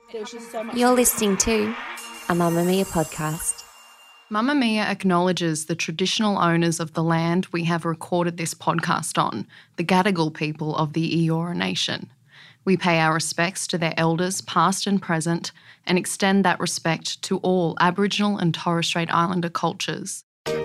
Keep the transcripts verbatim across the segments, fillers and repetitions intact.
There's just so much. You're listening to a Mamamia podcast. Mamamia acknowledges the traditional owners of the land we have recorded this podcast on, the Gadigal people of the Eora Nation. We pay our respects to their elders, past and present, and extend that respect to all Aboriginal and Torres Strait Islander cultures.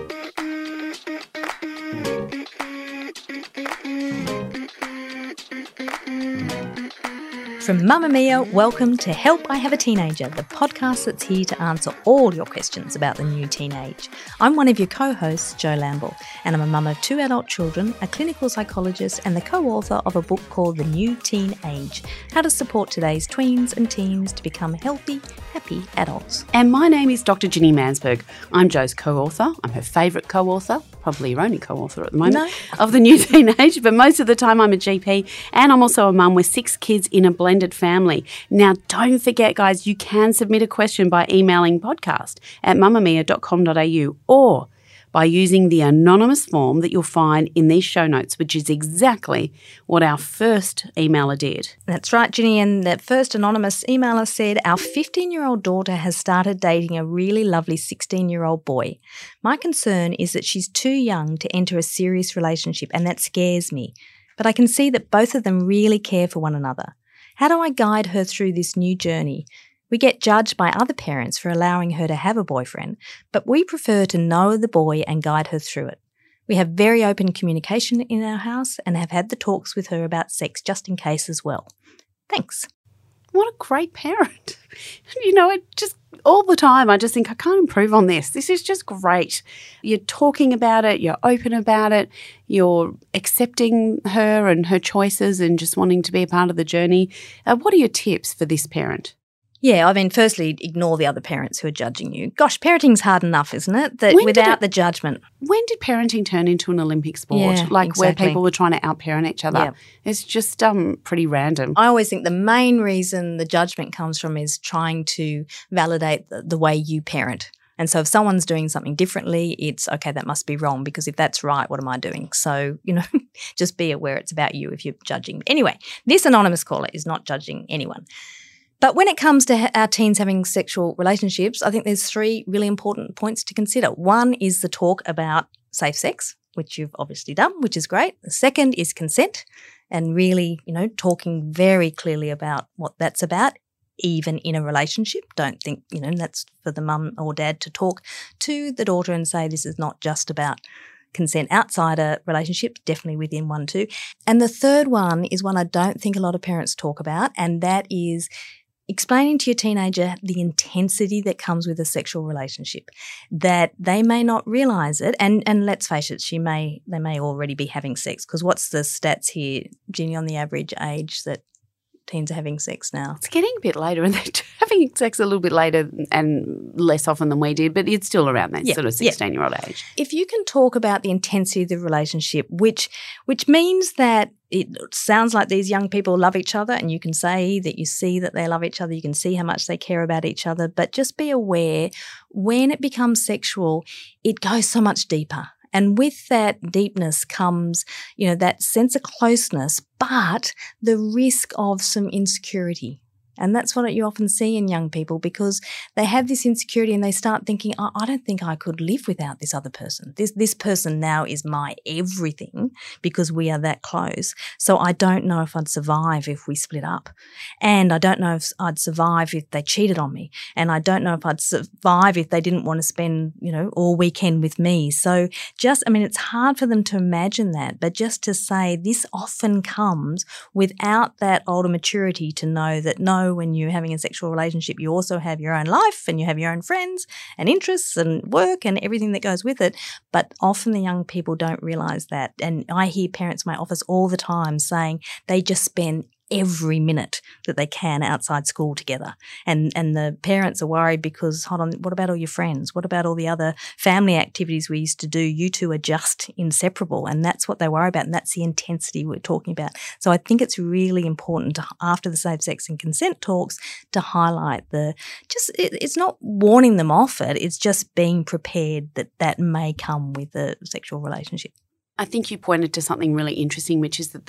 From Mamamia, welcome to Help I Have a Teenager, the podcast that's here to answer all your questions about the new teenage. I'm one of your co-hosts, Jo Lamble, and I'm a mum of two adult children, a clinical psychologist, and the co-author of a book called The New Teen Age, How to Support Today's Tweens and Teens to Become Healthy, Happy Adults. And my name is Doctor Ginny Mansberg. I'm Jo's co-author. I'm her favourite co-author, probably your only co-author at the moment, No. of The New Teen Age, but most of the time I'm a G P, and I'm also a mum with six kids in a blended family. Now, don't forget, guys, you can submit a question by emailing podcast at mamamia dot com dot a u or by using the anonymous form that you'll find in these show notes, which is exactly what our first emailer did. That's right, Ginny, and that first anonymous emailer said, our fifteen-year-old daughter has started dating a really lovely sixteen-year-old boy. My concern is that she's too young to enter a serious relationship, and that scares me. But I can see that both of them really care for one another. How do I guide her through this new journey? We get judged by other parents for allowing her to have a boyfriend, but we prefer to know the boy and guide her through it. We have very open communication in our house and have had the talks with her about sex just in case as well. Thanks. What a great parent. You know, it just all the time I just think I can't improve on this. This is just great. You're talking about it, you're open about it, you're accepting her and her choices and just wanting to be a part of the journey. Uh, what are your tips for this parent? Yeah, I mean, firstly, ignore the other parents who are judging you. Gosh, parenting's hard enough, isn't it? That When did without it- the judgment. When did parenting turn into an Olympic sport? Yeah, like exactly. where people were trying to out-parent each other. Yeah. It's just um pretty random. I always think the main reason the judgment comes from is trying to validate the, the way you parent. And so if someone's doing something differently, it's, okay, that must be wrong, because if that's right, what am I doing? So, you know, just be aware it's about you if you're judging. Anyway, this anonymous caller is not judging anyone. But when it comes to our teens having sexual relationships, I think there's three really important points to consider. One is the talk about safe sex, which you've obviously done, which is great. The second is consent, and really, you know, talking very clearly about what that's about, even in a relationship. Don't think, you know, that's for the mum or dad to talk to the daughter and say this is not just about consent outside a relationship, definitely within one too. And the third one is one I don't think a lot of parents talk about, and that is explaining to your teenager the intensity that comes with a sexual relationship, that they may not realise it. And and let's face it, she may they may already be having sex, because what's the stats here, Ginny, on the average age that teens are having sex now? It's getting a bit later, and they're having sex a little bit later and less often than we did, but it's still around that Yeah, sort of yeah. sixteen-year-old age. If you can talk about the intensity of the relationship, which which means that it sounds like these young people love each other, and you can say that you see that they love each other, you can see how much they care about each other, but just be aware when it becomes sexual, it goes so much deeper. And with that deepness comes, you know, that sense of closeness, but the risk of some insecurity. And that's what you often see in young people, because they have this insecurity and they start thinking, oh, I don't think I could live without this other person. This this person now is my everything because we are that close. So I don't know if I'd survive if we split up. And I don't know if I'd survive if they cheated on me. And I don't know if I'd survive if they didn't want to spend, you know, all weekend with me. So just, I mean, it's hard for them to imagine that, but just to say this often comes without that older maturity to know that no, when you're having a sexual relationship, you also have your own life and you have your own friends and interests and work and everything that goes with it. But often the young people don't realise that. And I hear parents in my office all the time saying they just spend every minute that they can outside school together. And and the parents are worried because, hold on, what about all your friends? What about all the other family activities we used to do? You two are just inseparable. And that's what they worry about. And that's the intensity we're talking about. So I think it's really important to, after the safe sex and consent talks, to highlight the, just, it, it's not warning them off it. It's just being prepared that that may come with a sexual relationship. I think you pointed to something really interesting, which is that the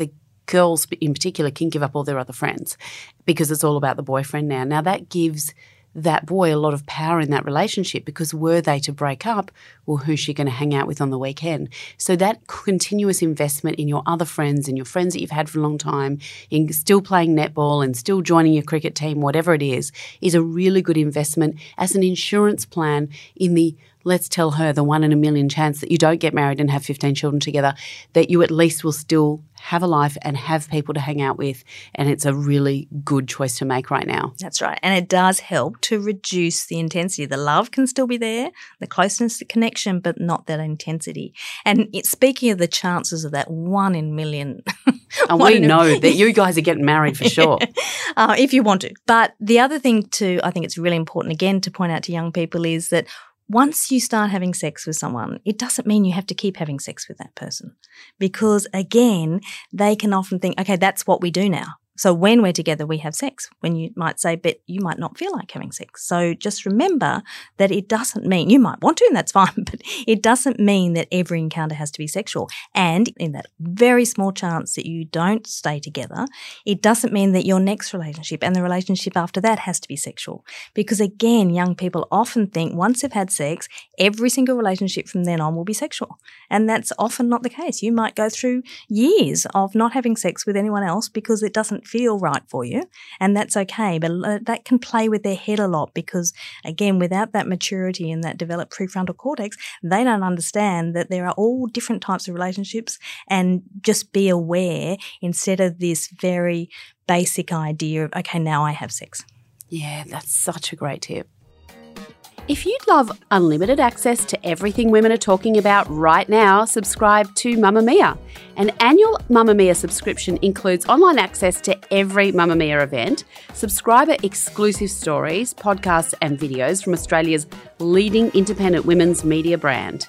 girls in particular can give up all their other friends because it's all about the boyfriend now. Now that gives that boy a lot of power in that relationship, because were they to break up, well, who's she going to hang out with on the weekend? So that continuous investment in your other friends and your friends that you've had for a long time, in still playing netball and still joining your cricket team, whatever it is, is a really good investment as an insurance plan in the, let's tell her, the one in a million chance that you don't get married and have fifteen children together, that you at least will still have a life and have people to hang out with. And it's a really good choice to make right now. That's right. And it does help to reduce the intensity. The love can still be there, the closeness, the connection, but not that intensity. And it, speaking of the chances of that one in a million. And we know that you guys are getting married for sure. uh, if you want to. But the other thing too, I think it's really important, again, to point out to young people is that once you start having sex with someone, it doesn't mean you have to keep having sex with that person, because, again, they can often think, okay, that's what we do now. So when we're together, we have sex. When you might say, but you might not feel like having sex. So just remember that it doesn't mean, you might want to and that's fine, but it doesn't mean that every encounter has to be sexual. And in that very small chance that you don't stay together, it doesn't mean that your next relationship and the relationship after that has to be sexual. Because again, young people often think once they've had sex, every single relationship from then on will be sexual. And that's often not the case. You might go through years of not having sex with anyone else because it doesn't feel right for you, and that's okay. But that can play with their head a lot because, again, without that maturity and that developed prefrontal cortex, they don't understand that there are all different types of relationships, and just be aware instead of this very basic idea of, okay, now I have sex. Yeah, that's such a great tip. If you'd love unlimited access to everything women are talking about right now, subscribe to Mamamia. An annual Mamamia subscription includes online access to every Mamamia event, subscriber exclusive stories, podcasts and videos from Australia's leading independent women's media brand.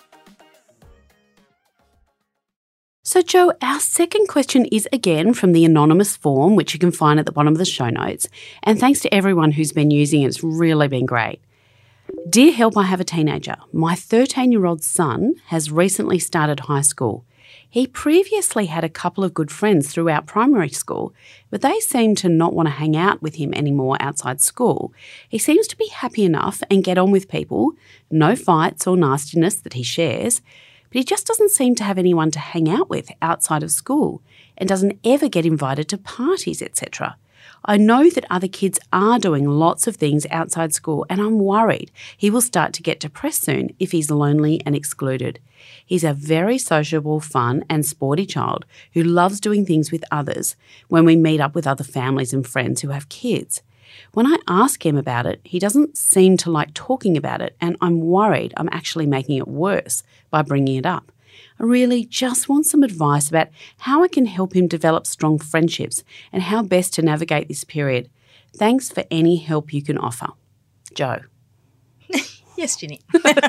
So, Jo, our second question is again from the anonymous form, which you can find at the bottom of the show notes. And thanks to everyone who's been using it. It's really been great. Dear Help, I have a teenager. My thirteen-year-old son has recently started high school. He previously had a couple of good friends throughout primary school, but they seem to not want to hang out with him anymore outside school. He seems to be happy enough and get on with people, no fights or nastiness that he shares, but he just doesn't seem to have anyone to hang out with outside of school and doesn't ever get invited to parties, et cetera. I know that other kids are doing lots of things outside school, and I'm worried he will start to get depressed soon if he's lonely and excluded. He's a very sociable, fun and sporty child who loves doing things with others when we meet up with other families and friends who have kids. When I ask him about it, he doesn't seem to like talking about it, and I'm worried I'm actually making it worse by bringing it up. I really just want some advice about how I can help him develop strong friendships and how best to navigate this period. Thanks for any help you can offer. Jo. Yes, Ginny.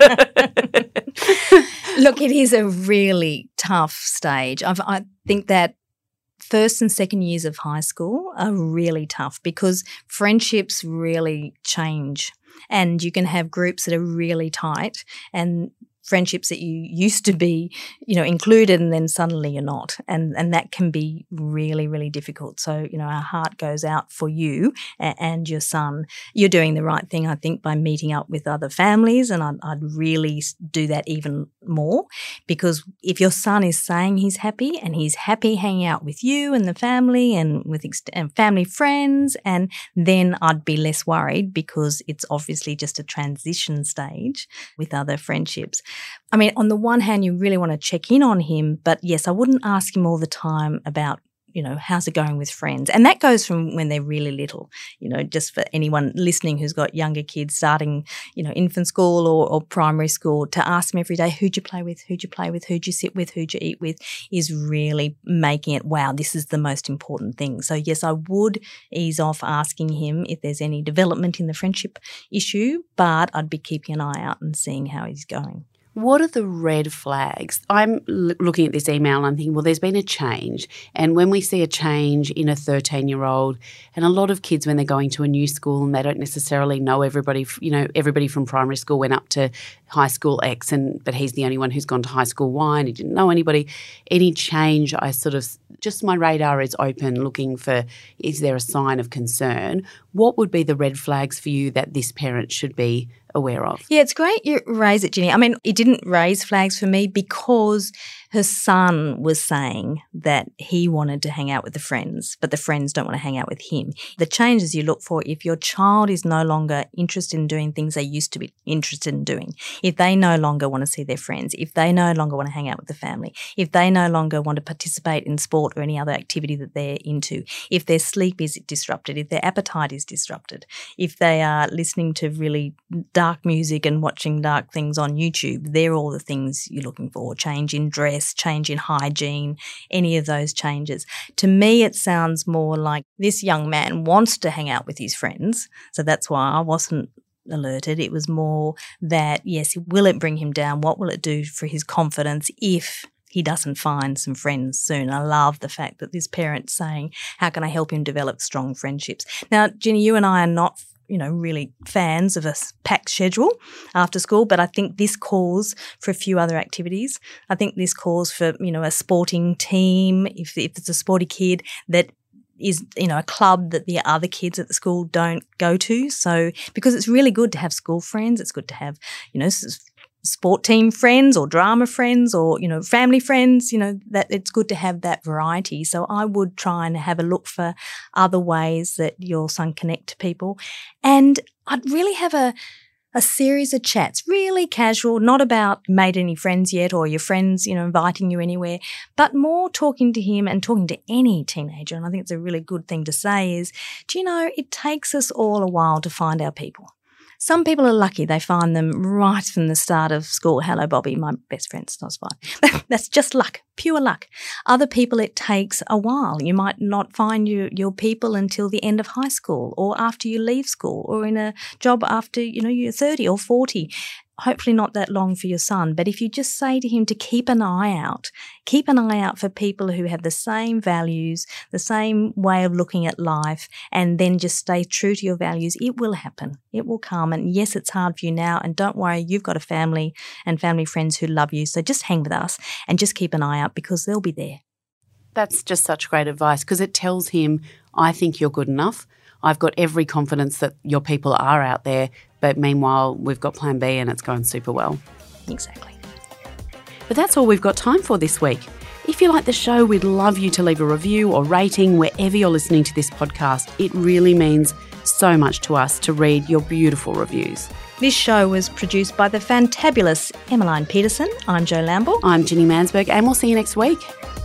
Look, it is a really tough stage. I've, I think that first and second years of high school are really tough because friendships really change, and you can have groups that are really tight and friendships that you used to be, you know, included, and then suddenly you're not. And and that can be really, really difficult. So, you know, our heart goes out for you and your son. You're doing the right thing, I think, by meeting up with other families, and I'd, I'd really do that even more, because if your son is saying he's happy and he's happy hanging out with you and the family and with ex- and family friends, and then I'd be less worried because it's obviously just a transition stage with other friendships. I mean, on the one hand, you really want to check in on him, but yes, I wouldn't ask him all the time about, you know, how's it going with friends? And that goes from when they're really little, you know, just for anyone listening who's got younger kids starting, you know, infant school or, or primary school, to ask them every day, who'd you play with, who'd you play with, who'd you sit with, who'd you eat with, is really making it, wow, this is the most important thing. So yes, I would ease off asking him if there's any development in the friendship issue, but I'd be keeping an eye out and seeing how he's going. What are the red flags? I'm l- looking at this email and I'm thinking, well, there's been a change. And when we see a change in a thirteen-year-old, and a lot of kids when they're going to a new school and they don't necessarily know everybody, you know, everybody from primary school went up to high school X, and but he's the only one who's gone to high school Y and he didn't know anybody. Any change, I sort of just my radar is open looking for, is there a sign of concern? What would be the red flags for you that this parent should be aware of? Yeah, it's great you raise it, Ginny. I mean, it didn't raise flags for me because her son was saying that he wanted to hang out with the friends, but the friends don't want to hang out with him. The changes you look for if your child is no longer interested in doing things they used to be interested in doing, if they no longer want to see their friends, if they no longer want to hang out with the family, if they no longer want to participate in sport or any other activity that they're into, if their sleep is disrupted, if their appetite is disrupted, if they are listening to really dark music and watching dark things on YouTube, they're all the things you're looking for. Change in dress, change in hygiene, any of those changes. To me, it sounds more like this young man wants to hang out with his friends, so that's why I wasn't alerted. It was more that, yes, will it bring him down? What will it do for his confidence if he doesn't find some friends soon? I love the fact that this parent's saying, how can I help him develop strong friendships? Now, Ginny, you and I are not you know, really fans of a packed schedule after school, but I think this calls for a few other activities. I think this calls for, you know, a sporting team, if, if it's a sporty kid that is, you know, a club that the other kids at the school don't go to. So, because it's really good to have school friends, it's good to have, you know, sport team friends or drama friends or, you know, family friends, you know, that it's good to have that variety. So I would try and have a look for other ways that your son connect to people. And I'd really have a a series of chats, really casual, not about made any friends yet or your friends, you know, inviting you anywhere, but more talking to him and talking to any teenager. And I think it's a really good thing to say is, do you know, it takes us all a while to find our people. Some people are lucky. They find them right from the start of school. Hello, Bobby, my best friend. That's fine. That's just luck, pure luck. Other people, it takes a while. You might not find your, your people until the end of high school or after you leave school or in a job after, you know, you're thirty or forty. Hopefully not that long for your son. But if you just say to him to keep an eye out, keep an eye out for people who have the same values, the same way of looking at life, and then just stay true to your values, it will happen. It will come. And yes, it's hard for you now. And don't worry, you've got a family and family friends who love you. So just hang with us and just keep an eye out because they'll be there. That's just such great advice because it tells him, I think you're good enough. I've got every confidence that your people are out there, but meanwhile, we've got plan B and it's going super well. Exactly. But that's all we've got time for this week. If you like the show, we'd love you to leave a review or rating wherever you're listening to this podcast. It really means so much to us to read your beautiful reviews. This show was produced by the fantabulous Emmeline Peterson. I'm Jo Lamble. I'm Ginny Mansberg, and we'll see you next week.